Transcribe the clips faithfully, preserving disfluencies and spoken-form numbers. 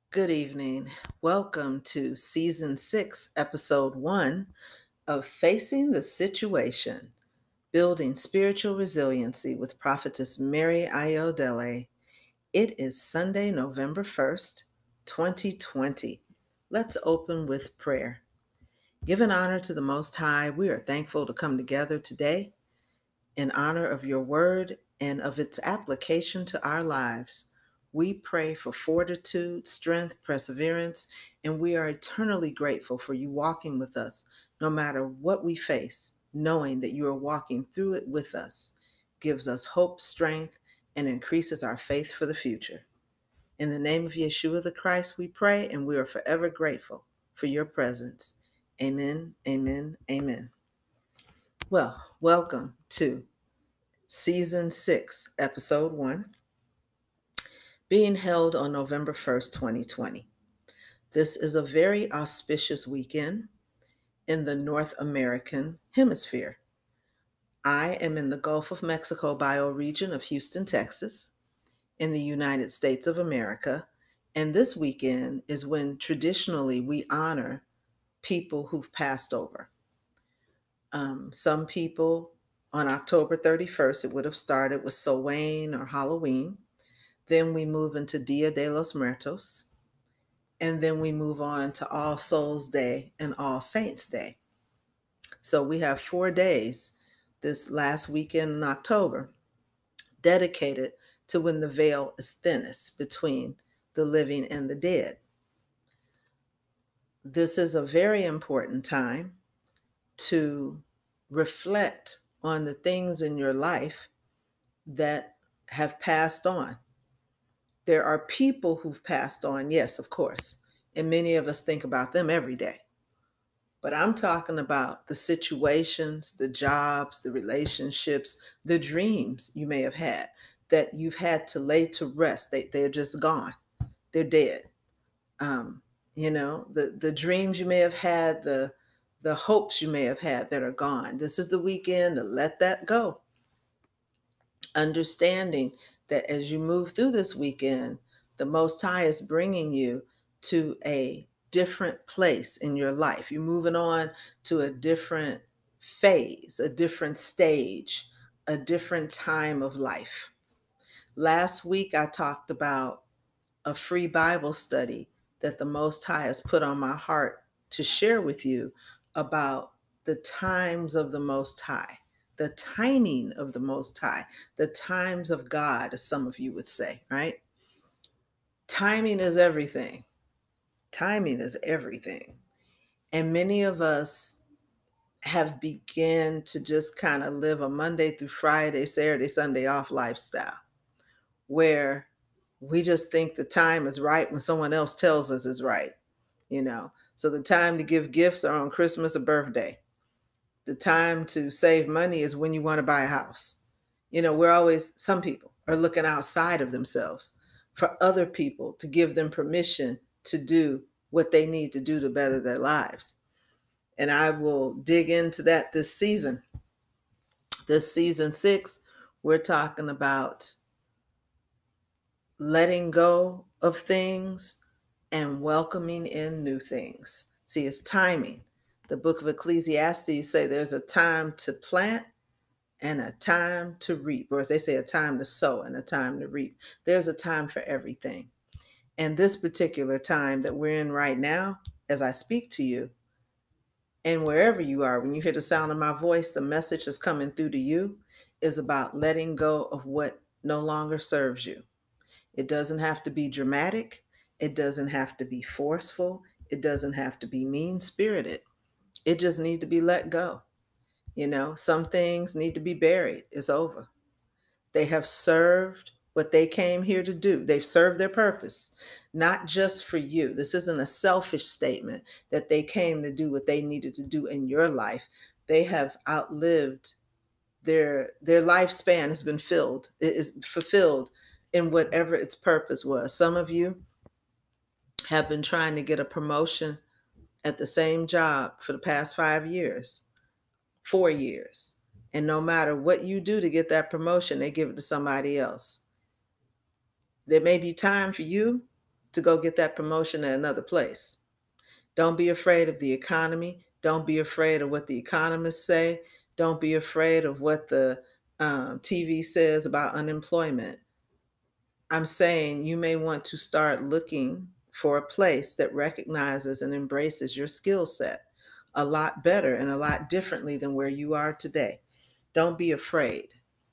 Good evening. Welcome to season six, episode one of Facing the Situation, Building Spiritual Resiliency with Prophetess Mary Ayodele. It is Sunday, November first, twenty twenty. Let's open with prayer. Giving honor to the Most High, we are thankful to come together today in honor of your word and of its application to our lives. We pray for fortitude, strength, perseverance, and we are eternally grateful for you walking with us no matter what we face, knowing that you are walking through it with us, gives us hope, strength, and increases our faith for the future. In the name of Yeshua the Christ, we pray, and we are forever grateful for your presence. Amen, amen, amen. Well, welcome to Season six, Episode one, being held on November first, twenty twenty. This is a very auspicious weekend in the North American hemisphere. I am in the Gulf of Mexico bioregion of Houston, Texas, in the United States of America, and this weekend is when traditionally we honor people who've passed over. Um, some people on October thirty-first, it would have started with Samhain or Halloween. Then we move into Dia de los Muertos. And then we move on to All Souls Day and All Saints Day. So we have four days this last weekend in October dedicated to when the veil is thinnest between the living and the dead. This is a very important time to reflect on the things in your life that have passed on. There are people who've passed on, yes, of course, and many of us think about them every day. But I'm talking about the situations, the jobs, the relationships, the dreams you may have had that you've had to lay to rest. They, they're just gone. They're dead. Um, you know, the, the dreams you may have had, the, the hopes you may have had that are gone. This is the weekend to let that go. Understanding that as you move through this weekend, the Most High is bringing you to a different place in your life. You're moving on to a different phase, a different stage, a different time of life. Last week, I talked about a free Bible study that the Most High has put on my heart to share with you about the times of the Most High, the timing of the Most High, the times of God, as some of you would say, right? Timing is everything. Timing is everything. And many of us have begun to just kind of live a Monday through Friday, Saturday, Sunday off lifestyle where we just think the time is right when someone else tells us is right, you know. So the time to give gifts are on Christmas or birthday. The time to save money is when you want to buy a house. You know, we're always, some people are looking outside of themselves for other people to give them permission to do what they need to do to better their lives. And I will dig into that this season. This season six, we're talking about letting go of things and welcoming in new things. See, it's timing. The book of Ecclesiastes say there's a time to plant and a time to reap, or as they say, a time to sow and a time to reap. There's a time for everything. And this particular time that we're in right now, as I speak to you, and wherever you are, when you hear the sound of my voice, the message that's coming through to you is about letting go of what no longer serves you. It doesn't have to be dramatic. It doesn't have to be forceful. It doesn't have to be mean-spirited. It just needs to be let go. You know, some things need to be buried. It's over. They have served what they came here to do. They've served their purpose, not just for you. This isn't a selfish statement that they came to do what they needed to do in your life. They have outlived their their lifespan has been filled, it is fulfilled in whatever its purpose was. Some of you have been trying to get a promotion at the same job for the past five years, four years. And no matter what you do to get that promotion, they give it to somebody else. There may be time for you, to go get that promotion at another place. Don't be afraid of the economy. Don't be afraid of what the economists say. Don't be afraid of what the um, T V says about unemployment. I'm saying you may want to start looking for a place that recognizes and embraces your skill set a lot better and a lot differently than where you are today. Don't be afraid.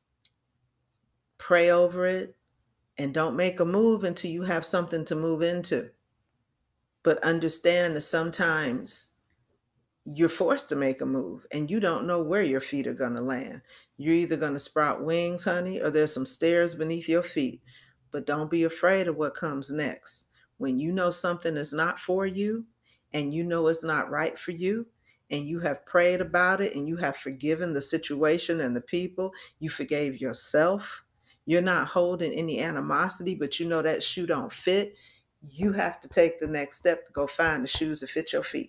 Pray over it and don't make a move until you have something to move into. But understand that sometimes you're forced to make a move and you don't know where your feet are going to land. You're either going to sprout wings, honey, or there's some stairs beneath your feet. But don't be afraid of what comes next. When you know something is not for you and you know it's not right for you, and you have prayed about it and you have forgiven the situation and the people, you forgave yourself, you're not holding any animosity, but you know that shoe don't fit, you have to take the next step to go find the shoes that fit your feet.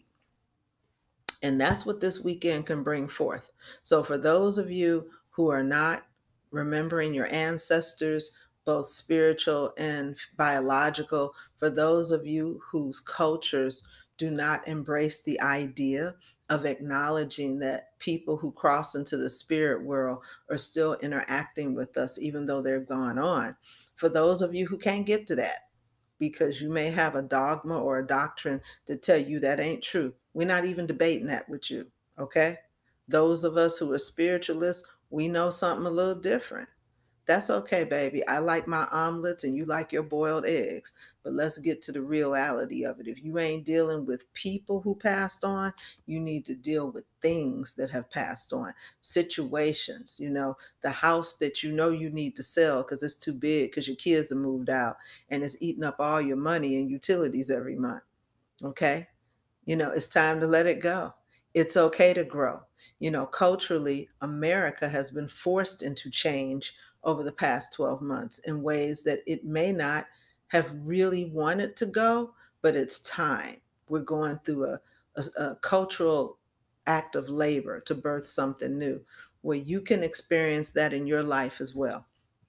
And that's what this weekend can bring forth. So, for those of you who are not remembering your ancestors, both spiritual and biological, for those of you whose cultures do not embrace the idea of acknowledging that people who cross into the spirit world are still interacting with us, even though they're gone on, for those of you who can't get to that, because you may have a dogma or a doctrine to tell you that ain't true. We're not even debating that with you, okay? Those of us who are spiritualists, we know something a little different. That's okay, baby. I like my omelets and you like your boiled eggs. But let's get to the reality of it. If you ain't dealing with people who passed on, you need to deal with things that have passed on, situations, you know, the house that you know you need to sell because it's too big because your kids have moved out and it's eating up all your money and utilities every month. Okay? You know, it's time to let it go. It's okay to grow. You know, culturally, America has been forced into change over the past twelve months in ways that it may not have really wanted to go, but it's time. We're going through a, a, a cultural act of labor to birth something new where you can experience that in your life as well.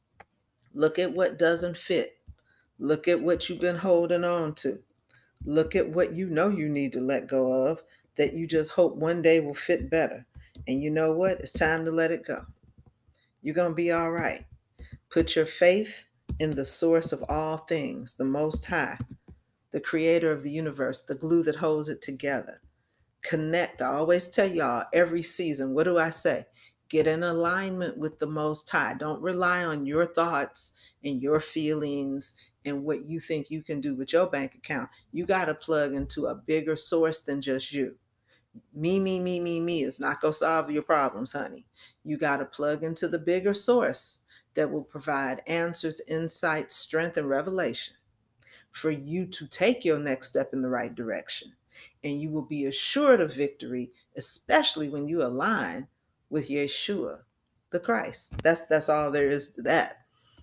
Look at what doesn't fit. Look at what you've been holding on to. Look at what you know you need to let go of that you just hope one day will fit better. And you know what? It's time to let it go. You're going to be all right. Put your faith in the source of all things, the Most High, the creator of the universe, the glue that holds it together. Connect. I always tell y'all every season, what do I say? Get in alignment with the Most High. Don't rely on your thoughts and your feelings and what you think you can do with your bank account. You got to plug into a bigger source than just you. Me, me, me, me, me is not going to solve your problems, honey. You got to plug into the bigger source that will provide answers, insight, strength, and revelation for you to take your next step in the right direction. And you will be assured of victory, especially when you align with Yeshua, the Christ. That's that's all there is to that.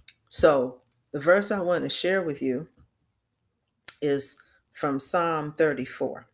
So the verse I want to share with you is from Psalm thirty-four.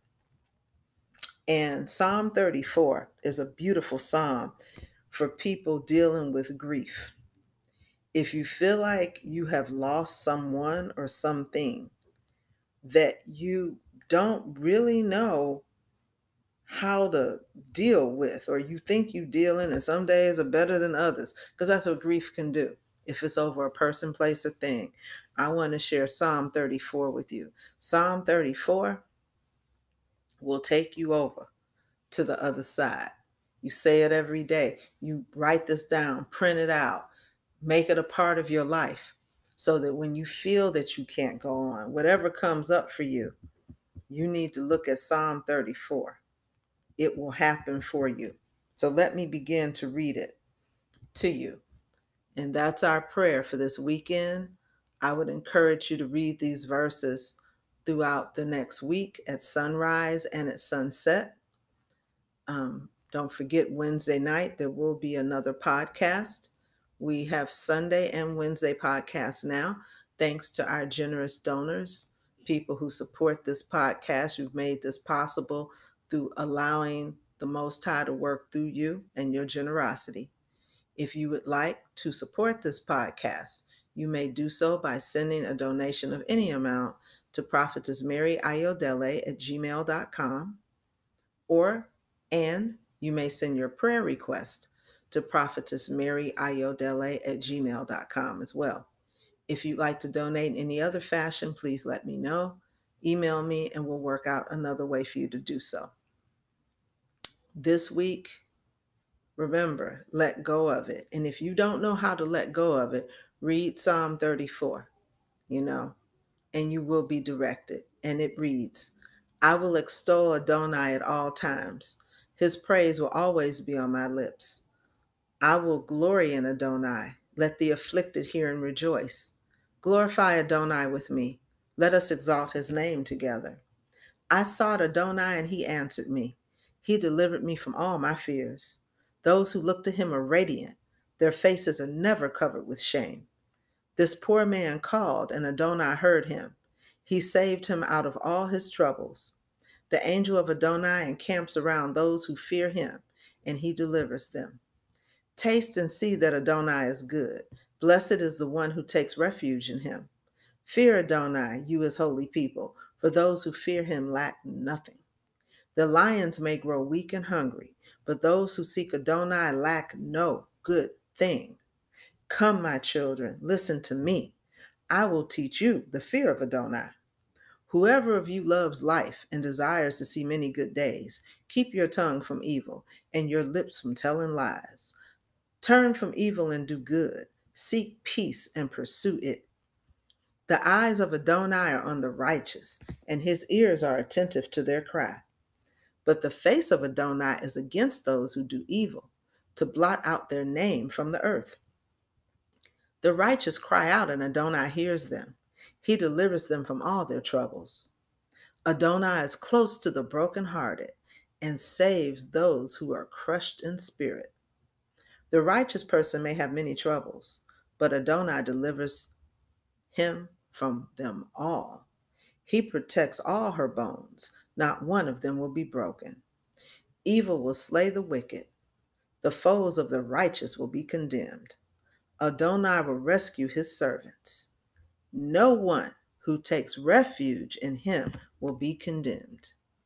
And Psalm thirty-four is a beautiful psalm for people dealing with grief. If you feel like you have lost someone or something that you don't really know how to deal with, or you think you dealing and some days are better than others, because that's what grief can do if it's over a person, place, or thing. I want to share Psalm thirty-four with you. Psalm thirty-four will take you over to the other side. You say it every day. You write this down, print it out, make it a part of your life so that when you feel that you can't go on, whatever comes up for you, you need to look at Psalm thirty-four. It will happen for you. So let me begin to read it to you. And that's our prayer for this weekend. I would encourage you to read these verses throughout the next week at sunrise and at sunset. Um, don't forget Wednesday night, there will be another podcast. We have Sunday and Wednesday podcasts now, thanks to our generous donors, people who support this podcast, who've made this possible through allowing the Most High to work through you and your generosity. If you would like to support this podcast, you may do so by sending a donation of any amount to prophetess mary ayodele at gmail dot com, or and you may send your prayer request to prophetess mary ayodele at gmail dot com as well. If you'd like to donate in any other fashion, please let me know. Email me and we'll work out another way for you to do so. This week, remember, let go of it. And if you don't know how to let go of it, read Psalm thirty-four, you know, and you will be directed. And it reads, I will extol Adonai at all times. His praise will always be on my lips. I will glory in Adonai. Let the afflicted hear and rejoice. Glorify Adonai with me. Let us exalt his name together. I sought Adonai and he answered me. He delivered me from all my fears. Those who look to him are radiant. Their faces are never covered with shame. This poor man called and Adonai heard him. He saved him out of all his troubles. The angel of Adonai encamps around those who fear him, and he delivers them. Taste and see that Adonai is good. Blessed is the one who takes refuge in him. Fear Adonai, you his holy people, for those who fear him lack nothing. The lions may grow weak and hungry, but those who seek Adonai lack no good thing. Come, my children, listen to me. I will teach you the fear of Adonai. Whoever of you loves life and desires to see many good days, keep your tongue from evil and your lips from telling lies. Turn from evil and do good. Seek peace and pursue it. The eyes of Adonai are on the righteous, and his ears are attentive to their cry. But the face of Adonai is against those who do evil, to blot out their name from the earth. The righteous cry out, and Adonai hears them. He delivers them from all their troubles. Adonai is close to the brokenhearted and saves those who are crushed in spirit. The righteous person may have many troubles, but Adonai delivers him from them all. He protects all her bones. Not one of them will be broken. Evil will slay the wicked. The foes of the righteous will be condemned. Adonai will rescue his servants. No one who takes refuge in him will be condemned.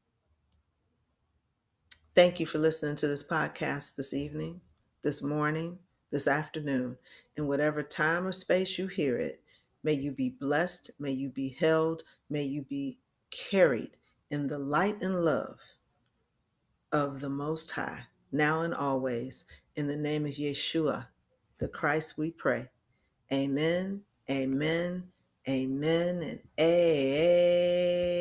Thank you for listening to this podcast this evening, this morning, this afternoon. In whatever time or space you hear it, may you be blessed, may you be held, may you be carried in the light and love of the Most High, now and always. In the name of Yeshua, the Christ, we pray. Amen, amen, amen, and amen.